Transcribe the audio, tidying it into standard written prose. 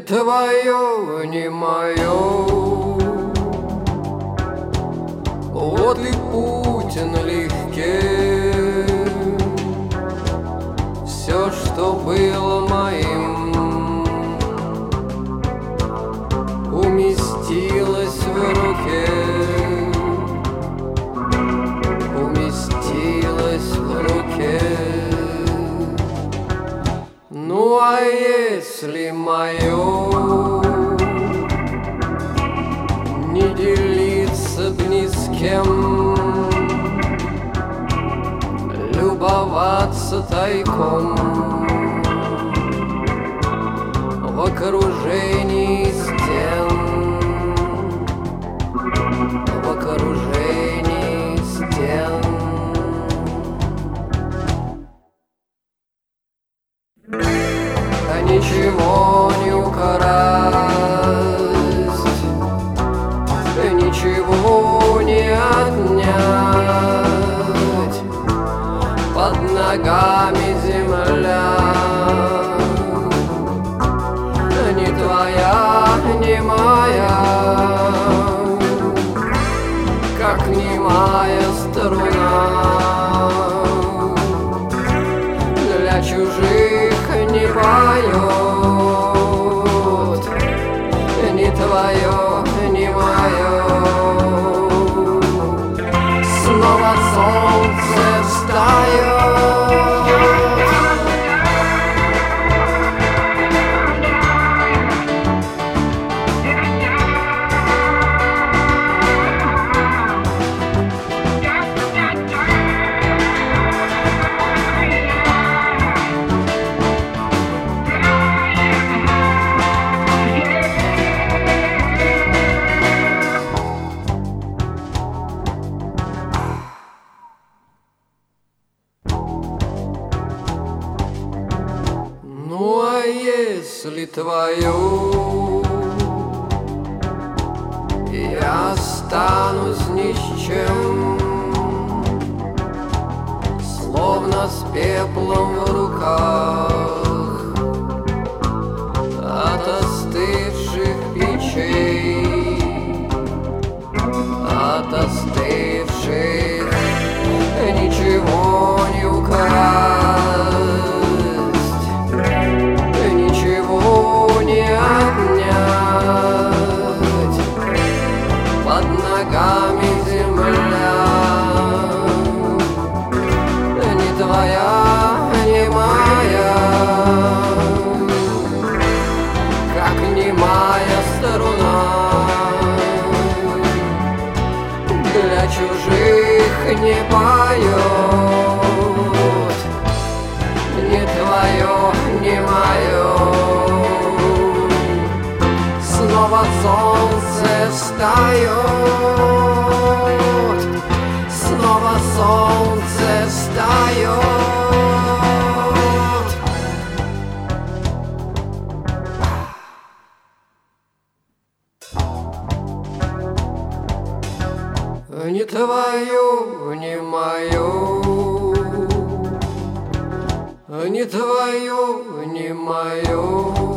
твое, не мое. Вот и путь налегке. Все, что было моим, уместилось в руке. Уместилось в руке. Ну а если мое не делиться б ни с кем, любоваться тайком в окружении стен, в окружении стен. Да ничего не украсть, ничего не отнять, под ногами земля не твоя, не моя, как немая струна. Для чужих не поет, не твое, не мое. Снова солнце встает. Ну а если твое, я останусь ни с чем, словно с пеплом в руках от остывших печей, от остывших. Ничего не украсть, ничего не отнять, под ногами земля не твоя, не моя, как немая струна. Для чужих не поет, не твое, не мое. Снова солнце встает, снова солнце встает. Не твое, не мое, не твое, не мое.